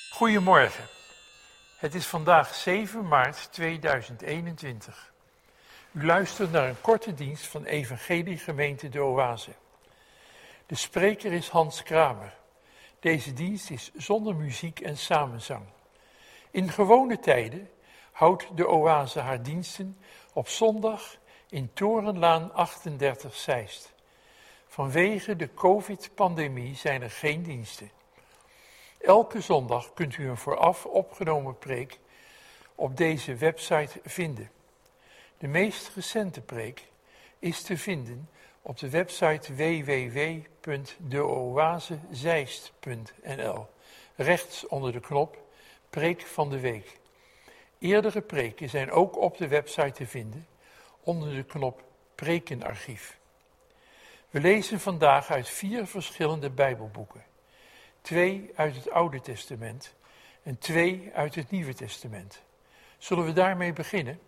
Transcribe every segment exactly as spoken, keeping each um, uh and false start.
Goedemorgen. Het is vandaag zeven maart tweeduizend eenentwintig. U luistert naar een korte dienst van Evangelie Gemeente De Oase. De spreker is Hans Kramer. Deze dienst is zonder muziek en samenzang. In gewone tijden houdt De Oase haar diensten op zondag in Torenlaan achtendertig Zeist. Vanwege de covid-pandemie zijn er geen diensten. Elke zondag kunt u een vooraf opgenomen preek op deze website vinden. De meest recente preek is te vinden op de website w w w punt de oase zeist punt n l, rechts onder de knop Preek van de Week. Eerdere preken zijn ook op de website te vinden onder de knop Prekenarchief. We lezen vandaag uit vier verschillende Bijbelboeken. Twee uit het Oude Testament en twee uit het Nieuwe Testament. Zullen we daarmee beginnen?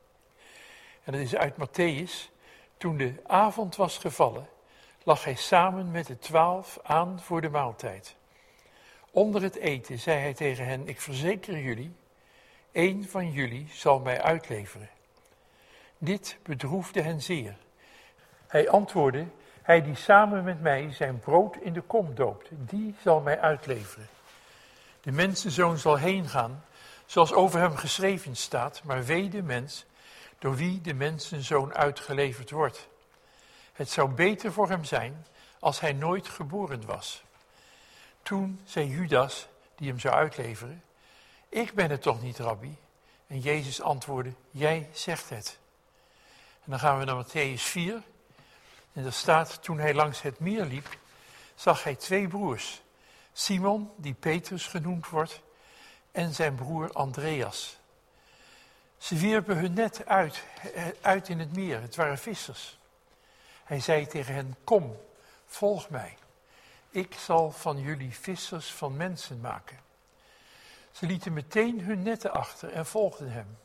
En dat is uit Mattheüs. Toen de avond was gevallen, lag hij samen met de twaalf aan voor de maaltijd. Onder het eten zei hij tegen hen: ik verzeker jullie, één van jullie zal mij uitleveren. Dit bedroefde hen zeer. Hij antwoordde: hij die samen met mij zijn brood in de kom doopt, die zal mij uitleveren. De mensenzoon zal heen gaan, zoals over hem geschreven staat, maar wee de mens door wie de mensenzoon uitgeleverd wordt. Het zou beter voor hem zijn als hij nooit geboren was. Toen zei Judas, die hem zou uitleveren: ik ben het toch niet, rabbi? En Jezus antwoordde: jij zegt het. En dan gaan we naar Mattheüs vier. En daar staat: toen hij langs het meer liep, zag hij twee broers. Simon, die Petrus genoemd wordt, en zijn broer Andreas. Ze wierpen hun net uit, uit in het meer, het waren vissers. Hij zei tegen hen: kom, volg mij. Ik zal van jullie vissers van mensen maken. Ze lieten meteen hun netten achter en volgden hem.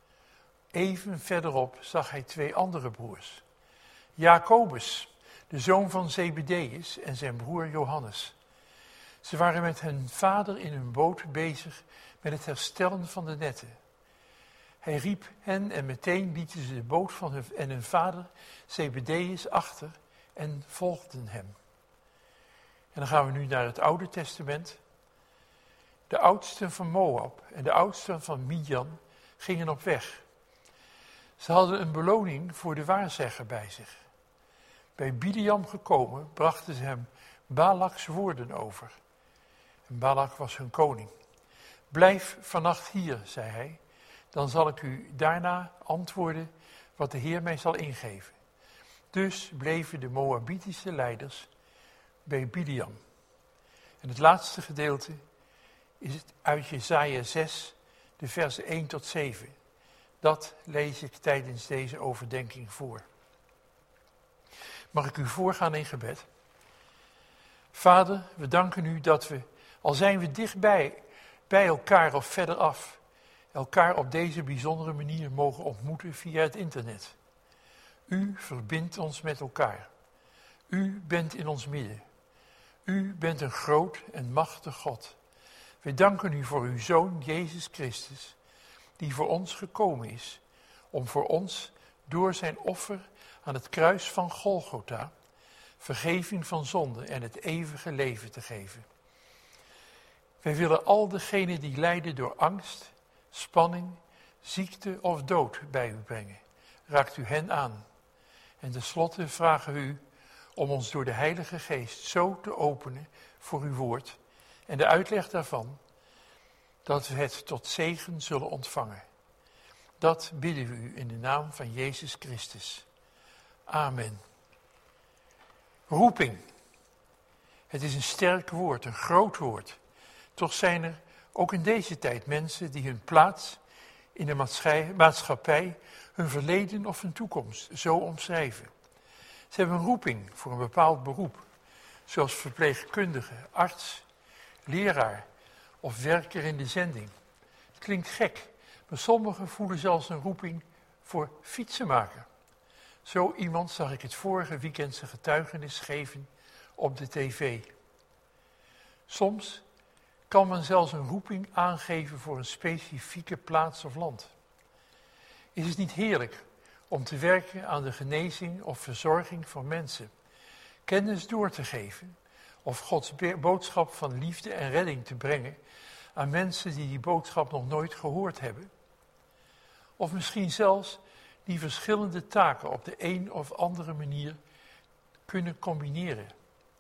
Even verderop zag hij twee andere broers. Jacobus, de zoon van Zebedeus, en zijn broer Johannes. Ze waren met hun vader in hun boot bezig met het herstellen van de netten. Hij riep hen en meteen lieten ze de boot van hun en hun vader Zebedeus achter en volgden hem. En dan gaan we nu naar het Oude Testament. De oudsten van Moab en de oudsten van Midian gingen op weg. Ze hadden een beloning voor de waarzegger bij zich. Bij Bileam gekomen brachten ze hem Balaks woorden over. En Balak was hun koning. Blijf vannacht hier, zei hij, dan zal ik u daarna antwoorden wat de Heer mij zal ingeven. Dus bleven de Moabitische leiders bij Bileam. En het laatste gedeelte is het uit Jesaja zes, de versen één tot zeven. Dat lees ik tijdens deze overdenking voor. Mag ik u voorgaan in gebed? Vader, we danken u dat we, al zijn we dichtbij, bij elkaar of verder af, elkaar op deze bijzondere manier mogen ontmoeten via het internet. U verbindt ons met elkaar. U bent in ons midden. U bent een groot en machtig God. We danken u voor uw Zoon Jezus Christus, die voor ons gekomen is, om voor ons door zijn offer aan het kruis van Golgotha vergeving van zonde en het eeuwige leven te geven. Wij willen al degenen die lijden door angst, spanning, ziekte of dood bij u brengen. Raakt u hen aan. En tenslotte vragen we u om ons door de Heilige Geest zo te openen voor uw woord en de uitleg daarvan, dat we het tot zegen zullen ontvangen. Dat bidden we u in de naam van Jezus Christus. Amen. Roeping. Het is een sterk woord, een groot woord. Toch zijn er ook in deze tijd mensen die hun plaats in de maatschappij, hun verleden of hun toekomst zo omschrijven. Ze hebben een roeping voor een bepaald beroep, zoals verpleegkundige, arts, leraar of werker in de zending. Het klinkt gek, maar sommigen voelen zelfs een roeping voor fietsenmaker. Zo iemand zag ik het vorige weekend zijn getuigenis geven op de tv. Soms Kan men zelfs een roeping aangeven voor een specifieke plaats of land? Is het niet heerlijk om te werken aan de genezing of verzorging van mensen, kennis door te geven of Gods boodschap van liefde en redding te brengen aan mensen die die boodschap nog nooit gehoord hebben? Of misschien zelfs die verschillende taken op de een of andere manier kunnen combineren.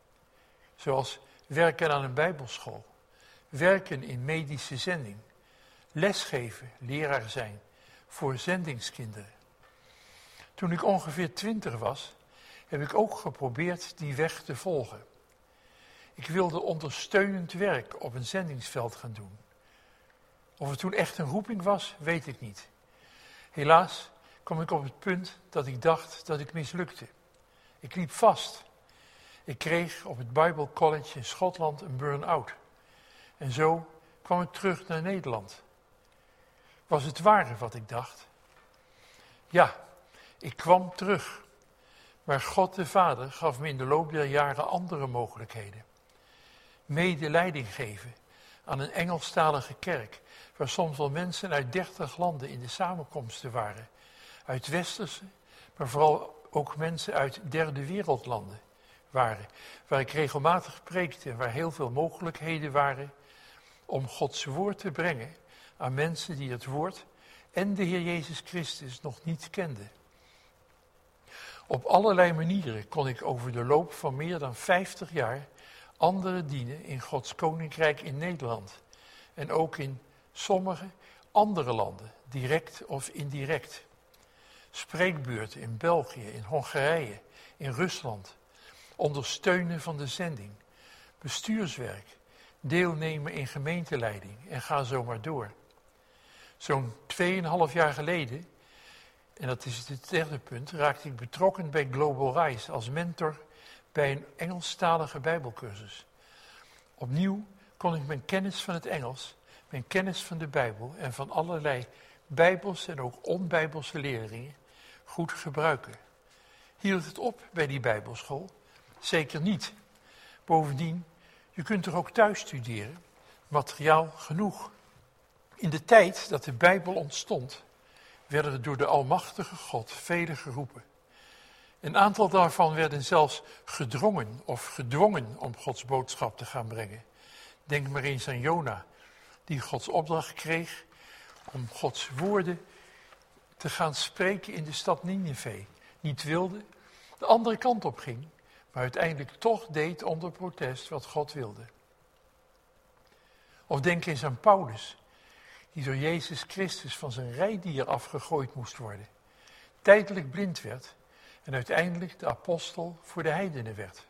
Zoals werken aan een bijbelschool, werken in medische zending, lesgeven, leraar zijn voor zendingskinderen. Toen ik ongeveer twintig was, heb ik ook geprobeerd die weg te volgen. Ik wilde ondersteunend werk op een zendingsveld gaan doen. Of het toen echt een roeping was, weet ik niet. Helaas kwam ik op het punt dat ik dacht dat ik mislukte. Ik liep vast. Ik kreeg op het Bible College in Schotland een burn-out. En zo kwam ik terug naar Nederland. Was het waar wat ik dacht? Ja, ik kwam terug. Maar God de Vader gaf me in de loop der jaren andere mogelijkheden. Medeleiding geven aan een Engelstalige kerk, waar soms wel mensen uit dertig landen in de samenkomsten waren. Uit westerse, maar vooral ook mensen uit derde wereldlanden waren. Waar ik regelmatig preekte, waar heel veel mogelijkheden waren om Gods woord te brengen aan mensen die het woord en de Heer Jezus Christus nog niet kenden. Op allerlei manieren kon ik over de loop van meer dan vijftig jaar anderen dienen in Gods Koninkrijk in Nederland. En ook in sommige andere landen, direct of indirect. Spreekbeurten in België, in Hongarije, in Rusland. Ondersteunen van de zending. Bestuurswerk. Deelnemen in gemeenteleiding. En ga zo maar door. Zo'n tweeënhalf jaar geleden, en dat is het derde punt, raakte ik betrokken bij Global Rise als mentor bij een Engelstalige Bijbelcursus. Opnieuw kon ik mijn kennis van het Engels, mijn kennis van de Bijbel en van allerlei bijbelse en ook onbijbelse leerlingen goed gebruiken. Hield het op bij die bijbelschool? Zeker niet. Bovendien, je kunt er ook thuis studeren, materiaal genoeg. In de tijd dat de Bijbel ontstond, werden er door de Almachtige God velen geroepen. Een aantal daarvan werden zelfs gedrongen of gedwongen om Gods boodschap te gaan brengen. Denk maar eens aan Jona, die Gods opdracht kreeg om Gods woorden te gaan spreken in de stad Nineve. Niet wilde, de andere kant op ging, maar uiteindelijk toch deed onder protest wat God wilde. Of denk eens aan Paulus, die door Jezus Christus van zijn rijdier afgegooid moest worden, tijdelijk blind werd en uiteindelijk de apostel voor de heidenen werd.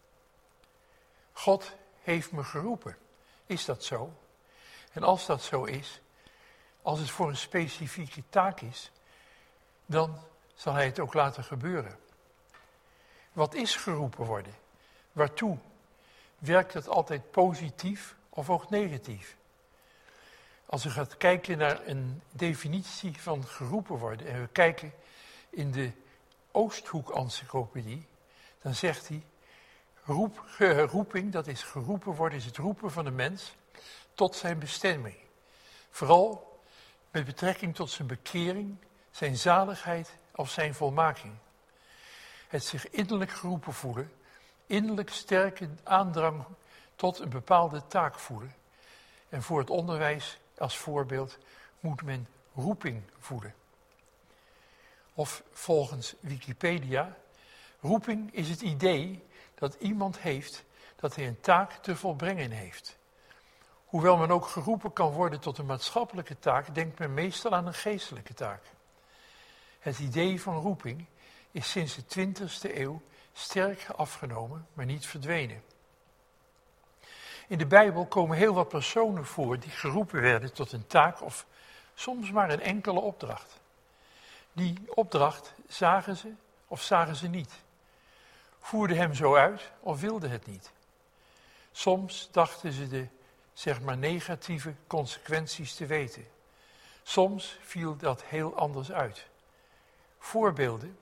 God heeft me geroepen. Is dat zo? En als dat zo is, als het voor een specifieke taak is, dan zal hij het ook laten gebeuren. Wat is geroepen worden? Waartoe? Werkt het altijd positief of ook negatief? Als u gaat kijken naar een definitie van geroepen worden en we kijken in de Oosthoek-encyclopedie, dan zegt hij, roep, roeping, dat is geroepen worden, is het roepen van de mens tot zijn bestemming. Vooral met betrekking tot zijn bekering, zijn zaligheid of zijn volmaking. Het zich innerlijk geroepen voelen, innerlijk sterke aandrang tot een bepaalde taak voelen. En voor het onderwijs als voorbeeld moet men roeping voelen. Of volgens Wikipedia, roeping is het idee dat iemand heeft dat hij een taak te volbrengen heeft. Hoewel men ook geroepen kan worden tot een maatschappelijke taak, denkt men meestal aan een geestelijke taak. Het idee van roeping is sinds de twintigste eeuw sterk afgenomen, maar niet verdwenen. In de Bijbel komen heel wat personen voor die geroepen werden tot een taak of soms maar een enkele opdracht. Die opdracht zagen ze of zagen ze niet. Voerden hem zo uit of wilden het niet. Soms dachten ze de, zeg maar, negatieve consequenties te weten. Soms viel dat heel anders uit. Voorbeelden.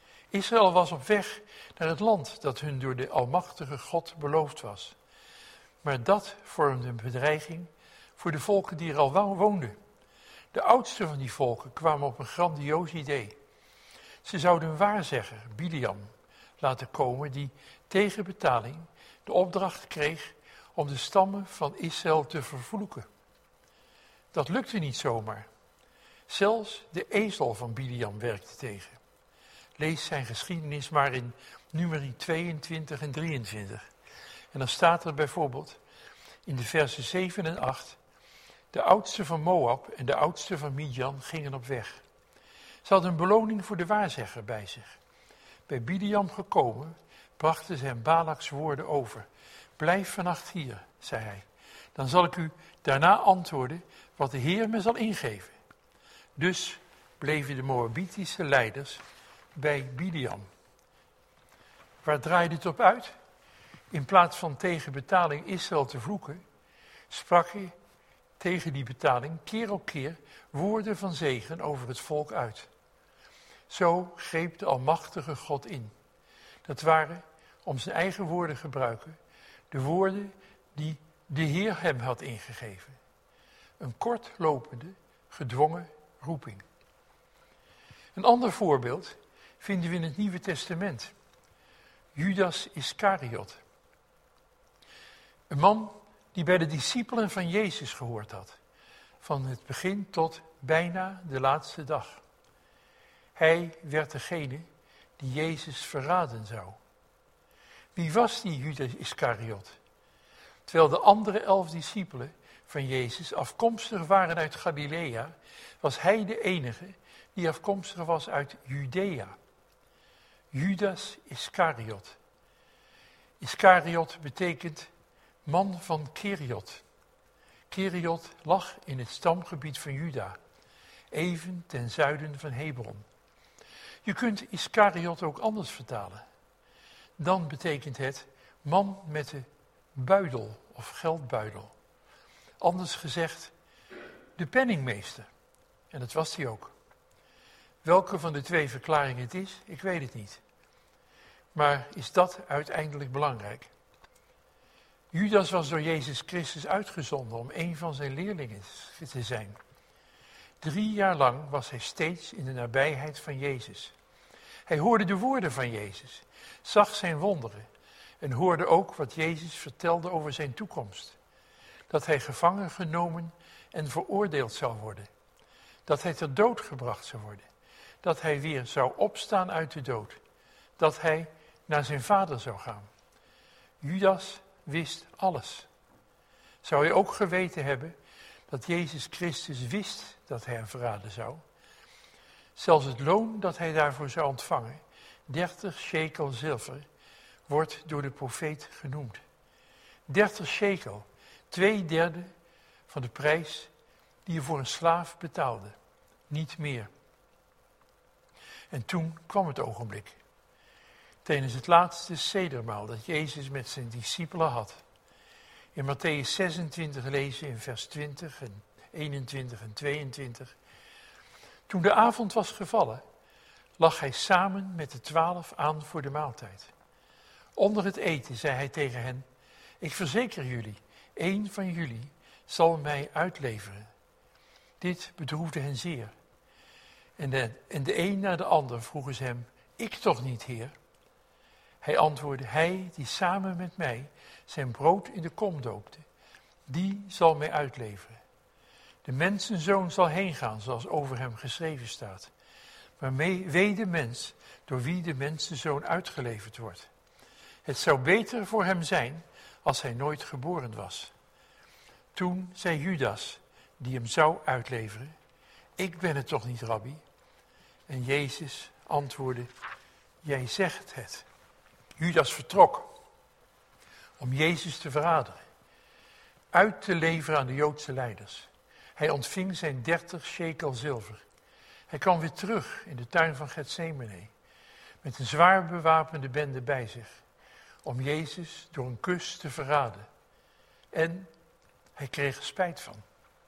Israël was op weg naar het land dat hun door de Almachtige God beloofd was. Maar dat vormde een bedreiging voor de volken die er al woonden. De oudsten van die volken kwamen op een grandioos idee. Ze zouden een waarzegger, Biliam, laten komen die tegen betaling de opdracht kreeg om de stammen van Israël te vervloeken. Dat lukte niet zomaar. Zelfs de ezel van Biliam werkte tegen. Lees zijn geschiedenis maar in Numeri tweeëntwintig en drieëntwintig. En dan staat er bijvoorbeeld in de versen zeven en acht... De oudste van Moab en de oudste van Midian gingen op weg. Ze hadden een beloning voor de waarzegger bij zich. Bij Biliam gekomen, brachten ze hem Balaks woorden over. Blijf vannacht hier, zei hij. Dan zal ik u daarna antwoorden wat de Heer me zal ingeven. Dus bleven de Moabitische leiders bij Biliam. Waar draaide het op uit? In plaats van tegen betaling Israël te vloeken, sprak hij tegen die betaling keer op keer woorden van zegen over het volk uit. Zo greep de almachtige God in. Dat waren, om zijn eigen woorden te gebruiken, de woorden die de Heer hem had ingegeven. Een kortlopende, gedwongen roeping. Een ander voorbeeld vinden we in het Nieuwe Testament. Judas Iskariot. Een man die bij de discipelen van Jezus gehoord had. Van het begin tot bijna de laatste dag. Hij werd degene die Jezus verraden zou. Wie was die Judas Iskariot? Terwijl de andere elf discipelen van Jezus afkomstig waren uit Galilea, was hij de enige die afkomstig was uit Judea. Judas Iskariot. Iskariot betekent man van Keriot. Keriot lag in het stamgebied van Juda, even ten zuiden van Hebron. Je kunt Iskariot ook anders vertalen. Dan betekent het man met de buidel of geldbuidel. Anders gezegd, de penningmeester. En dat was hij ook. Welke van de twee verklaringen het is, ik weet het niet. Maar is dat uiteindelijk belangrijk? Judas was door Jezus Christus uitgezonden om een van zijn leerlingen te zijn. Drie jaar lang was hij steeds in de nabijheid van Jezus. Hij hoorde de woorden van Jezus, zag zijn wonderen en hoorde ook wat Jezus vertelde over zijn toekomst. Dat hij gevangen genomen en veroordeeld zou worden. Dat hij ter dood gebracht zou worden. Dat hij weer zou opstaan uit de dood. Dat hij naar zijn vader zou gaan. Judas wist alles. Zou hij ook geweten hebben dat Jezus Christus wist dat hij hem verraden zou? Zelfs het loon dat hij daarvoor zou ontvangen, dertig shekel zilver, wordt door de profeet genoemd. dertig shekel, twee derde van de prijs die je voor een slaaf betaalde. Niet meer. En toen kwam het ogenblik. Tijdens het laatste sedermaal dat Jezus met zijn discipelen had. In Matthäus zesentwintig lezen in vers twintig en eenentwintig en tweeëntwintig. Toen de avond was gevallen, lag hij samen met de twaalf aan voor de maaltijd. Onder het eten zei hij tegen hen, ik verzeker jullie, één van jullie zal mij uitleveren. Dit bedroefde hen zeer. En de, en de een na de ander vroegen ze hem, ik toch niet, Heer? Hij antwoordde, hij die samen met mij zijn brood in de kom doopte, die zal mij uitleveren. De mensenzoon zal heen gaan, zoals over hem geschreven staat. Maar wee de mens door wie de mensenzoon uitgeleverd wordt. Het zou beter voor hem zijn als hij nooit geboren was. Toen zei Judas, die hem zou uitleveren, ik ben het toch niet, Rabbi? En Jezus antwoordde, jij zegt het. Judas vertrok om Jezus te verraden, uit te leveren aan de Joodse leiders. Hij ontving zijn dertig shekel zilver. Hij kwam weer terug in de tuin van Getsemane, met een zwaar bewapende bende bij zich, om Jezus door een kus te verraden. En hij kreeg er spijt van.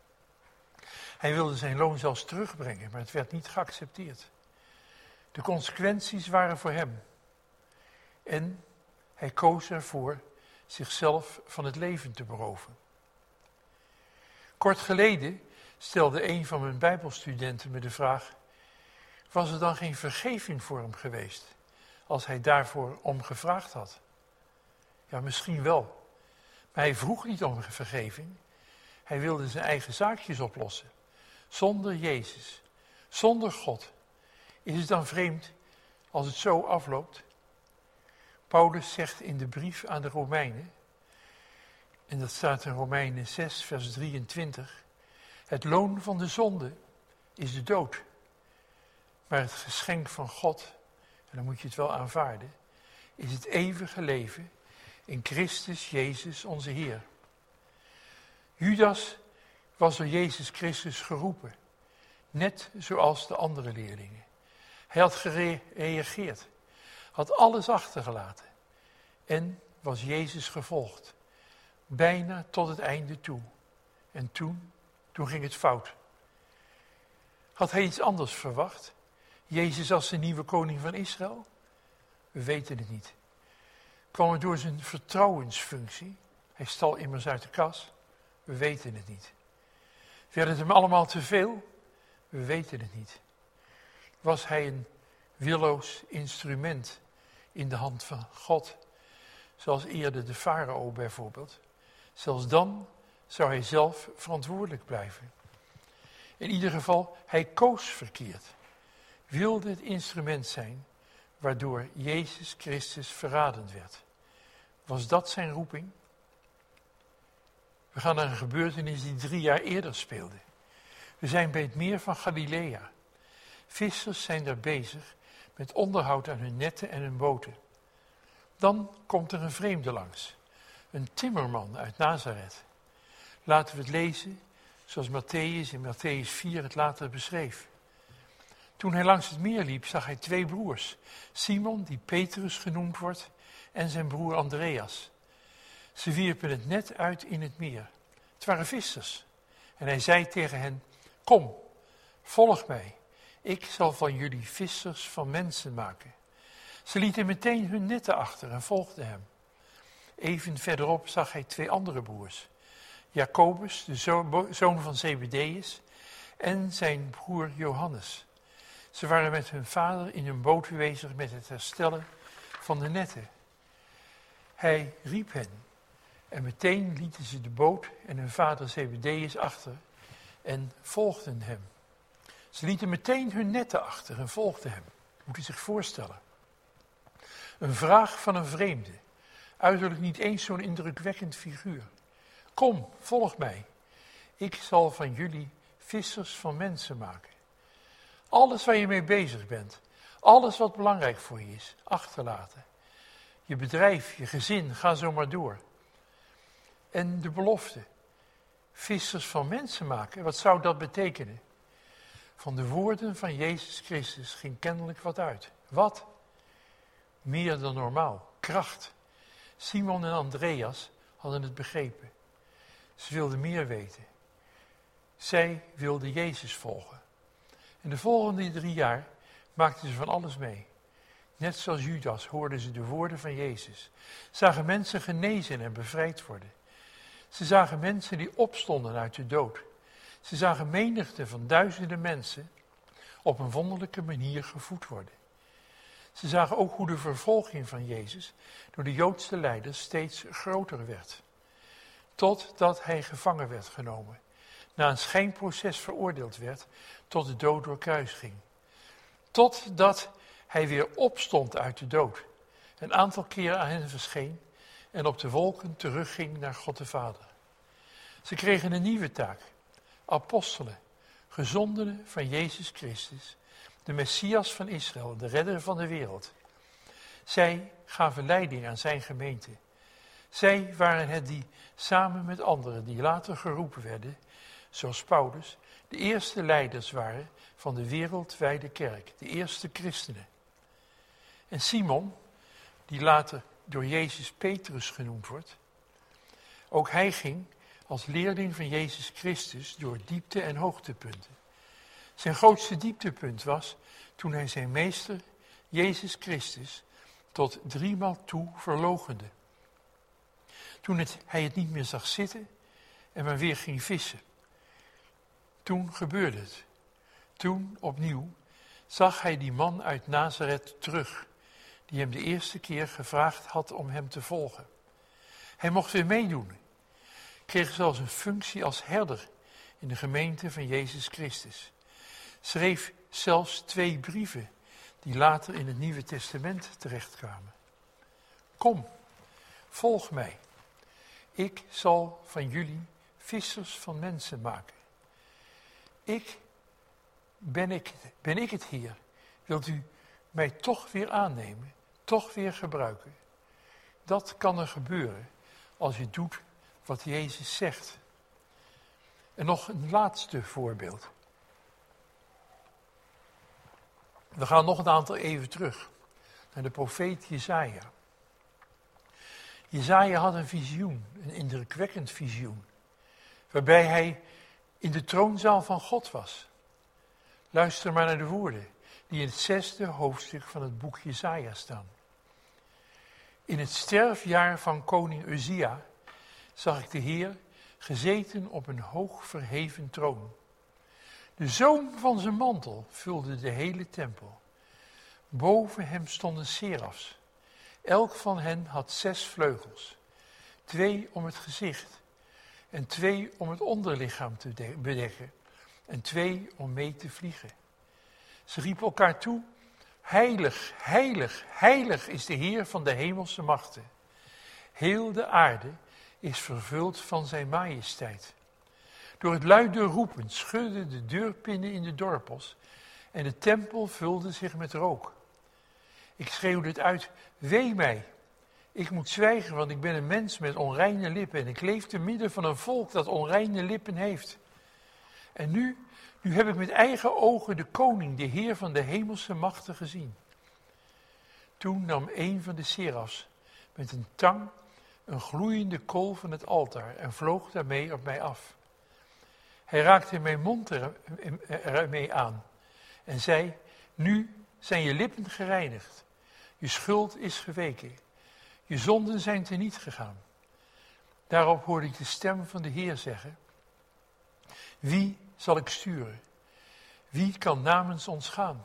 Hij wilde zijn loon zelfs terugbrengen, maar het werd niet geaccepteerd. De consequenties waren voor hem. En hij koos ervoor zichzelf van het leven te beroven. Kort geleden stelde een van mijn bijbelstudenten me de vraag: was er dan geen vergeving voor hem geweest als hij daarvoor om gevraagd had? Ja, misschien wel. Maar hij vroeg niet om vergeving. Hij wilde zijn eigen zaakjes oplossen. Zonder Jezus, zonder God. Is het dan vreemd als het zo afloopt? Paulus zegt in de brief aan de Romeinen, en dat staat in Romeinen zes, vers drieëntwintig, het loon van de zonde is de dood. Maar het geschenk van God, en dan moet je het wel aanvaarden, is het eeuwige leven in Christus Jezus onze Heer. Judas was door Jezus Christus geroepen, net zoals de andere leerlingen. Hij had gereageerd, had alles achtergelaten en was Jezus gevolgd, bijna tot het einde toe. En toen, toen ging het fout. Had hij iets anders verwacht? Jezus als de nieuwe koning van Israël? We weten het niet. Kwam het door zijn vertrouwensfunctie? Hij stal immers uit de kas. We weten het niet. Werd het hem allemaal te veel? We weten het niet. Was hij een willoos instrument in de hand van God, zoals eerder de farao bijvoorbeeld? Zelfs dan zou hij zelf verantwoordelijk blijven. In ieder geval, hij koos verkeerd. Wilde het instrument zijn waardoor Jezus Christus verraden werd. Was dat zijn roeping? We gaan naar een gebeurtenis die drie jaar eerder speelde. We zijn bij het meer van Galilea. Vissers zijn daar bezig met onderhoud aan hun netten en hun boten. Dan komt er een vreemde langs. Een timmerman uit Nazareth. Laten we het lezen zoals Matthäus in Matthäus vier het later beschreef. Toen hij langs het meer liep, zag hij twee broers. Simon, die Petrus genoemd wordt, en zijn broer Andreas. Ze wierpen het net uit in het meer. Het waren vissers. En hij zei tegen hen: kom, volg mij. Ik zal van jullie vissers van mensen maken. Ze lieten meteen hun netten achter en volgden hem. Even verderop zag hij twee andere broers. Jacobus, de zoon van Zebedeus, en zijn broer Johannes. Ze waren met hun vader in hun boot bezig met het herstellen van de netten. Hij riep hen en meteen lieten ze de boot en hun vader Zebedeus achter en volgden hem. Ze lieten meteen hun netten achter en volgden hem. Moet u zich voorstellen. Een vraag van een vreemde, uiterlijk niet eens zo'n indrukwekkend figuur. Kom, volg mij. Ik zal van jullie vissers van mensen maken. Alles waar je mee bezig bent, alles wat belangrijk voor je is, achterlaten. Je bedrijf, je gezin, ga zo maar door. En de belofte, vissers van mensen maken, wat zou dat betekenen? Van de woorden van Jezus Christus ging kennelijk wat uit. Wat? Meer dan normaal, kracht. Simon en Andreas hadden het begrepen. Ze wilden meer weten. Zij wilden Jezus volgen. En de volgende drie jaar maakten ze van alles mee. Net zoals Judas hoorden ze de woorden van Jezus. Zagen mensen genezen en bevrijd worden. Ze zagen mensen die opstonden uit de dood. Ze zagen menigte van duizenden mensen op een wonderlijke manier gevoed worden. Ze zagen ook hoe de vervolging van Jezus door de Joodse leiders steeds groter werd. Totdat hij gevangen werd genomen. Na een schijnproces veroordeeld werd tot de dood door kruisiging. Totdat hij weer opstond uit de dood. Een aantal keren aan hen verscheen en op de wolken terugging naar God de Vader. Ze kregen een nieuwe taak. Apostelen, gezondenen van Jezus Christus, de Messias van Israël, de redder van de wereld. Zij gaven leiding aan zijn gemeente. Zij waren het die, samen met anderen die later geroepen werden, zoals Paulus, de eerste leiders waren van de wereldwijde kerk, de eerste christenen. En Simon, die later door Jezus Petrus genoemd wordt, ook hij ging als leerling van Jezus Christus door diepte- en hoogtepunten. Zijn grootste dieptepunt was toen hij zijn meester, Jezus Christus, tot driemaal toe verloochende. toen het, hij het niet meer zag zitten en maar weer ging vissen. Toen gebeurde het. Toen, opnieuw, zag hij die man uit Nazareth terug, die hem de eerste keer gevraagd had om hem te volgen. Hij mocht weer meedoen, kreeg zelfs een functie als herder in de gemeente van Jezus Christus. Schreef zelfs twee brieven die later in het Nieuwe Testament terechtkwamen. Kom, volg mij. Ik zal van jullie vissers van mensen maken. Ik ben, ik, ben ik het Heer. Wilt u mij toch weer aannemen, toch weer gebruiken? Dat kan er gebeuren als je doet wat Jezus zegt. En nog een laatste voorbeeld. We gaan nog een aantal even terug naar de profeet Jesaja. Jesaja had een visioen, een indrukwekkend visioen, waarbij hij in de troonzaal van God was. Luister maar naar de woorden die in het zesde hoofdstuk van het boek Jesaja staan. In het sterfjaar van koning Uzia zag ik de Heer gezeten op een hoog verheven troon. De zoom van zijn mantel vulde de hele tempel. Boven hem stonden serafs. Elk van hen had zes vleugels. Twee om het gezicht en twee om het onderlichaam te bedekken en twee om mee te vliegen. Ze riepen elkaar toe: heilig, heilig, heilig is de Heer van de hemelse machten. Heel de aarde is vervuld van zijn majesteit. Door het luide roepen schudden de deurpinnen in de dorpels en de tempel vulde zich met rook. Ik schreeuwde het uit: wee mij, ik moet zwijgen, want ik ben een mens met onreine lippen en ik leef te midden van een volk dat onreine lippen heeft. En nu, nu heb ik met eigen ogen de koning, de Heer van de hemelse machten gezien. Toen nam een van de serafs met een tang een gloeiende kool van het altaar en vloog daarmee op mij af. Hij raakte mijn mond ermee aan en zei: nu zijn je lippen gereinigd, je schuld is geweken, je zonden zijn teniet gegaan. Daarop hoorde ik de stem van de Heer zeggen: wie zal ik sturen? Wie kan namens ons gaan?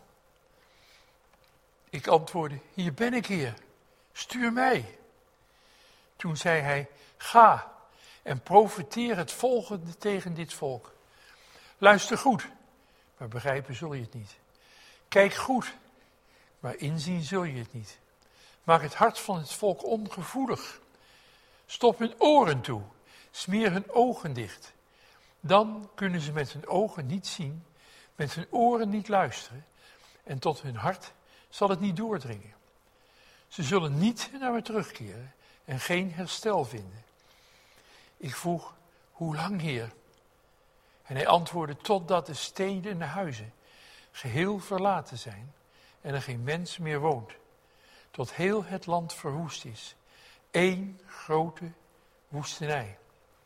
Ik antwoordde: hier ben ik, Heer, stuur mij. Toen zei hij: ga en profeteer het volgende tegen dit volk. Luister goed, maar begrijpen zul je het niet. Kijk goed, maar inzien zul je het niet. Maak het hart van het volk ongevoelig. Stop hun oren toe, smeer hun ogen dicht. Dan kunnen ze met hun ogen niet zien, met hun oren niet luisteren en tot hun hart zal het niet doordringen. Ze zullen niet naar me terugkeren en geen herstel vinden. Ik vroeg: hoe lang, Heer? En hij antwoordde: totdat de steden en de huizen geheel verlaten zijn en er geen mens meer woont. Tot heel het land verwoest is. Eén grote woestenij.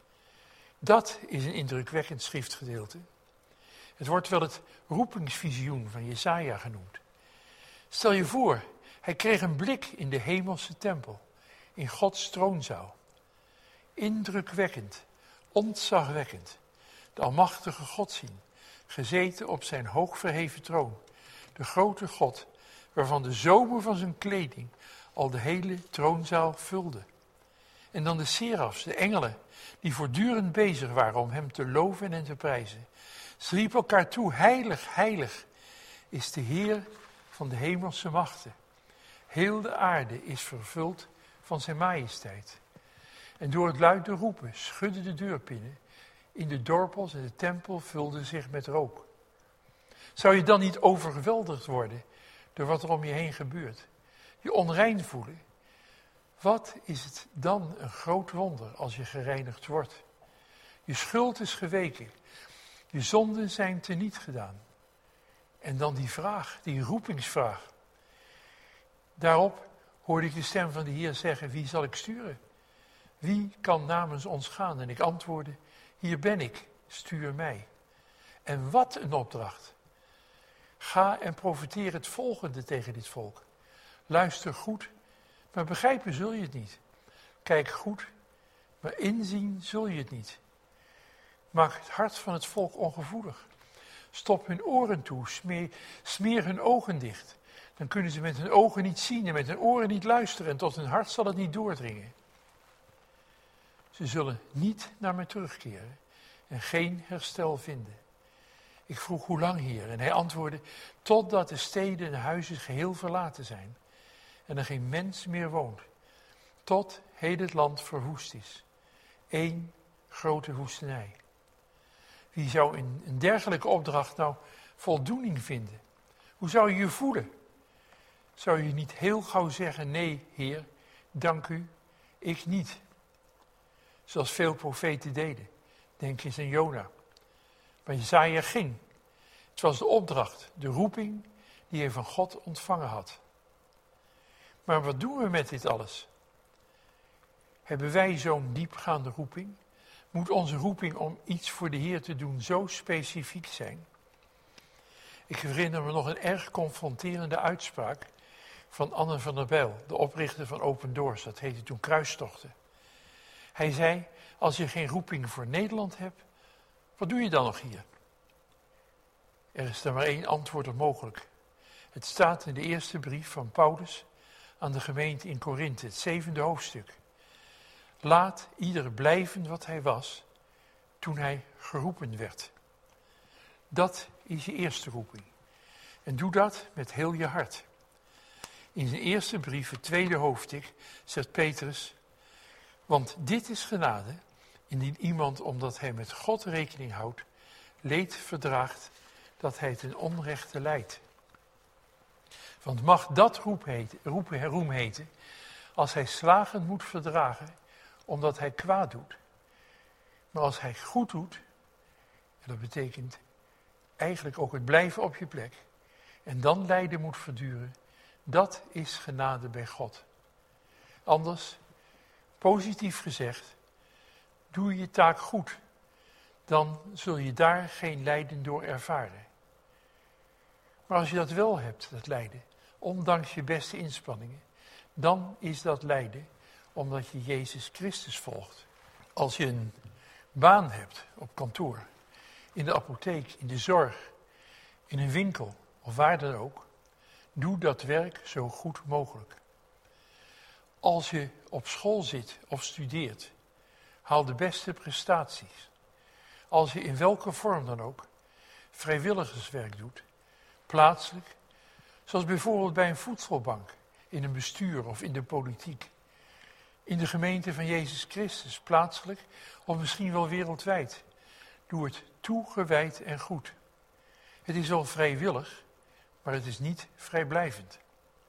Dat is een indrukwekkend schriftgedeelte. Het wordt wel het roepingsvisioen van Jesaja genoemd. Stel je voor, hij kreeg een blik in de hemelse tempel, in Gods troonzaal. Indrukwekkend, ontzagwekkend, de almachtige God zien, gezeten op zijn hoogverheven troon, de grote God, waarvan de zomen van zijn kleding al de hele troonzaal vulden. En dan de serafs, de engelen, die voortdurend bezig waren om hem te loven en te prijzen. Ze riepen elkaar toe: heilig, heilig is de Heer van de hemelse machten. Heel de aarde is vervuld van zijn majesteit. En door het luide roepen schudden de deurpinnen in de dorpels en de tempel vulde zich met rook. Zou je dan niet overweldigd worden door wat er om je heen gebeurt? Je onrein voelen? Wat is het dan een groot wonder als je gereinigd wordt? Je schuld is geweken. Je zonden zijn teniet gedaan. En dan die vraag, die roepingsvraag. Daarop hoorde ik de stem van de Heer zeggen: wie zal ik sturen? Wie kan namens ons gaan? En ik antwoordde: hier ben ik, stuur mij. En wat een opdracht. Ga en profeteer het volgende tegen dit volk. Luister goed, maar begrijpen zul je het niet. Kijk goed, maar inzien zul je het niet. Maak het hart van het volk ongevoelig. Stop hun oren toe, smeer, smeer hun ogen dicht. Dan kunnen ze met hun ogen niet zien en met hun oren niet luisteren en tot hun hart zal het niet doordringen. Ze zullen niet naar mij terugkeren en geen herstel vinden. Ik vroeg hoe lang, Heer, en hij antwoordde, totdat de steden en huizen geheel verlaten zijn en er geen mens meer woont, tot heel het land verwoest is. Eén grote woestenij. Wie zou in een dergelijke opdracht nou voldoening vinden? Hoe zou je je voelen? Zou je niet heel gauw zeggen, nee, Heer, dank u, ik niet. Zoals veel profeten deden. Denk eens aan Jona. Maar Jesaja ging. Het was de opdracht, de roeping die hij van God ontvangen had. Maar wat doen we met dit alles? Hebben wij zo'n diepgaande roeping? Moet onze roeping om iets voor de Heer te doen zo specifiek zijn? Ik herinner me nog een erg confronterende uitspraak van Anne van der Bijl, de oprichter van Open Doors. Dat heette toen Kruistochten. Hij zei, als je geen roeping voor Nederland hebt, wat doe je dan nog hier? Er is er maar één antwoord op mogelijk. Het staat in de eerste brief van Paulus aan de gemeente in Korinthe, het zevende hoofdstuk. Laat ieder blijven wat hij was toen hij geroepen werd. Dat is je eerste roeping. En doe dat met heel je hart. In zijn eerste brief, het tweede hoofdstuk, zegt Petrus, want dit is genade, indien iemand, omdat hij met God rekening houdt, leed verdraagt, dat hij ten onrechte lijdt. Want mag dat roep heten, roep, roem heten, als hij slagen moet verdragen, omdat hij kwaad doet. Maar als hij goed doet, en dat betekent eigenlijk ook het blijven op je plek, en dan lijden moet verduren, dat is genade bij God. Anders, positief gezegd, doe je taak goed, dan zul je daar geen lijden door ervaren. Maar als je dat wel hebt, dat lijden, ondanks je beste inspanningen, dan is dat lijden omdat je Jezus Christus volgt. Als je een baan hebt op kantoor, in de apotheek, in de zorg, in een winkel of waar dan ook, doe dat werk zo goed mogelijk. Als je op school zit of studeert, haal de beste prestaties. Als je in welke vorm dan ook vrijwilligerswerk doet, plaatselijk, zoals bijvoorbeeld bij een voedselbank, in een bestuur of in de politiek, in de gemeente van Jezus Christus, plaatselijk of misschien wel wereldwijd. Doe het toegewijd en goed. Het is wel vrijwillig, maar het is niet vrijblijvend.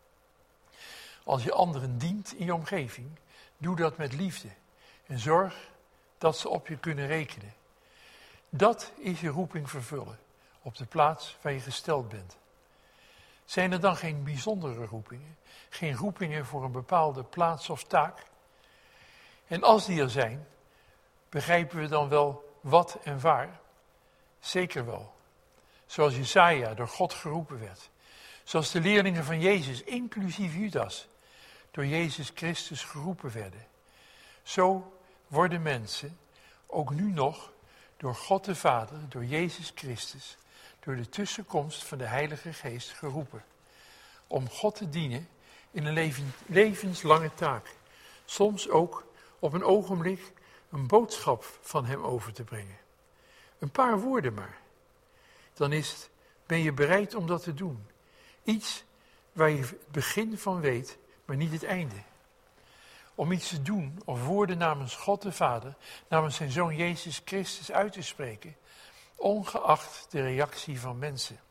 Als je anderen dient in je omgeving, doe dat met liefde en zorg dat ze op je kunnen rekenen. Dat is je roeping vervullen op de plaats waar je gesteld bent. Zijn er dan geen bijzondere roepingen, geen roepingen voor een bepaalde plaats of taak? En als die er zijn, begrijpen we dan wel wat en waar? Zeker wel. Zoals Jesaja door God geroepen werd. Zoals de leerlingen van Jezus, inclusief Judas, door Jezus Christus geroepen werden. Zo worden mensen, ook nu nog, door God de Vader, door Jezus Christus, door de tussenkomst van de Heilige Geest geroepen. Om God te dienen in een leven, levenslange taak. Soms ook op een ogenblik een boodschap van hem over te brengen. Een paar woorden maar. Dan is het, ben je bereid om dat te doen. Iets waar je het begin van weet, maar niet het einde. Om iets te doen of woorden namens God de Vader, namens zijn Zoon Jezus Christus uit te spreken, ongeacht de reactie van mensen.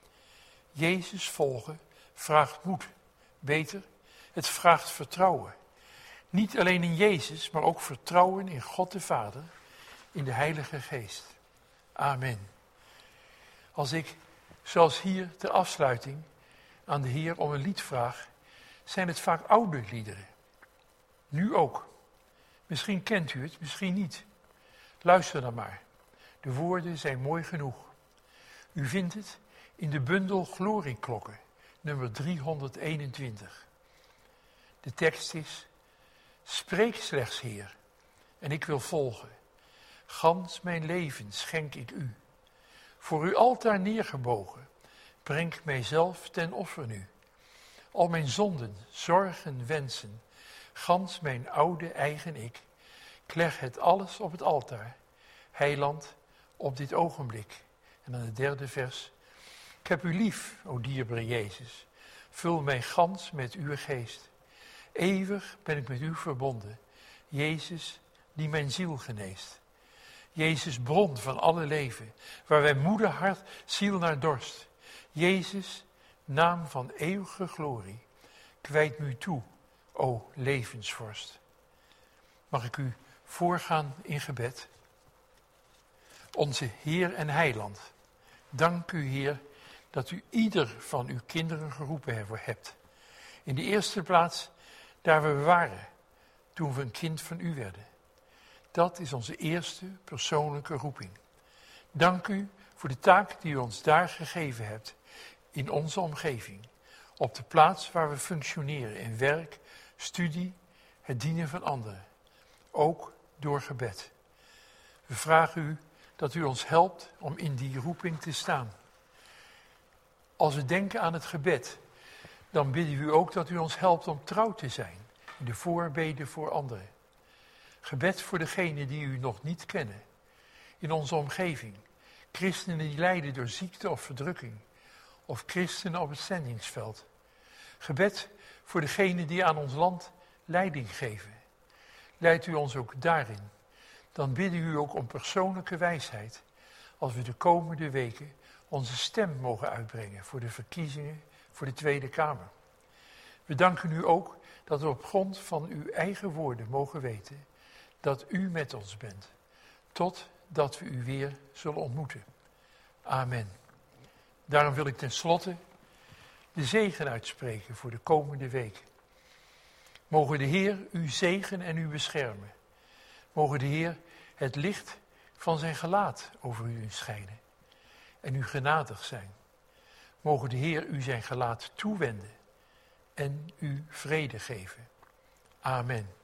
Jezus volgen vraagt moed. Beter, het vraagt vertrouwen. Niet alleen in Jezus, maar ook vertrouwen in God de Vader, in de Heilige Geest. Amen. Als ik, zoals hier ter afsluiting, aan de Heer om een lied vraag, zijn het vaak oude liederen. Nu ook. Misschien kent u het, misschien niet. Luister dan maar. De woorden zijn mooi genoeg. U vindt het in de bundel Glorieklokken, nummer driehonderdeenentwintig. De tekst is: spreek slechts, Heer, en ik wil volgen. Gans mijn leven schenk ik u. Voor uw altaar neergebogen, breng ik mijzelf ten offer nu. Al mijn zonden, zorgen, wensen, gans mijn oude eigen ik, ik leg het alles op het altaar, heiland, op dit ogenblik. En dan het derde vers. Ik heb u lief, o dierbare Jezus, vul mij gans met uw geest. Eeuwig ben ik met u verbonden, Jezus die mijn ziel geneest. Jezus, bron van alle leven, waar wij moeder hart, ziel naar dorst. Jezus, naam van eeuwige glorie, kwijt me u toe, o levensvorst. Mag ik u voorgaan in gebed? Onze Heer en Heiland, dank u, Heer, dat u ieder van uw kinderen geroepen hebt. In de eerste plaats daar we waren, toen we een kind van u werden. Dat is onze eerste persoonlijke roeping. Dank u voor de taak die u ons daar gegeven hebt, in onze omgeving. Op de plaats waar we functioneren in werk, studie, het dienen van anderen. Ook door gebed. We vragen u dat u ons helpt om in die roeping te staan. Als we denken aan het gebed, dan bidden we u ook dat u ons helpt om trouw te zijn in de voorbeden voor anderen. Gebed voor degenen die u nog niet kennen. In onze omgeving. Christenen die lijden door ziekte of verdrukking. Of christenen op het zendingsveld. Gebed voor degenen die aan ons land leiding geven. Leidt u ons ook daarin. Dan bidden u ook om persoonlijke wijsheid. Als we de komende weken onze stem mogen uitbrengen voor de verkiezingen voor de Tweede Kamer. We danken u ook dat we op grond van uw eigen woorden mogen weten dat u met ons bent, totdat we u weer zullen ontmoeten. Amen. Daarom wil ik tenslotte de zegen uitspreken voor de komende weken. Mogen de Heer u zegen en u beschermen. Mogen de Heer het licht van zijn gelaat over u schijnen en u genadig zijn. Mogen de Heer u zijn gelaat toewenden en u vrede geven. Amen.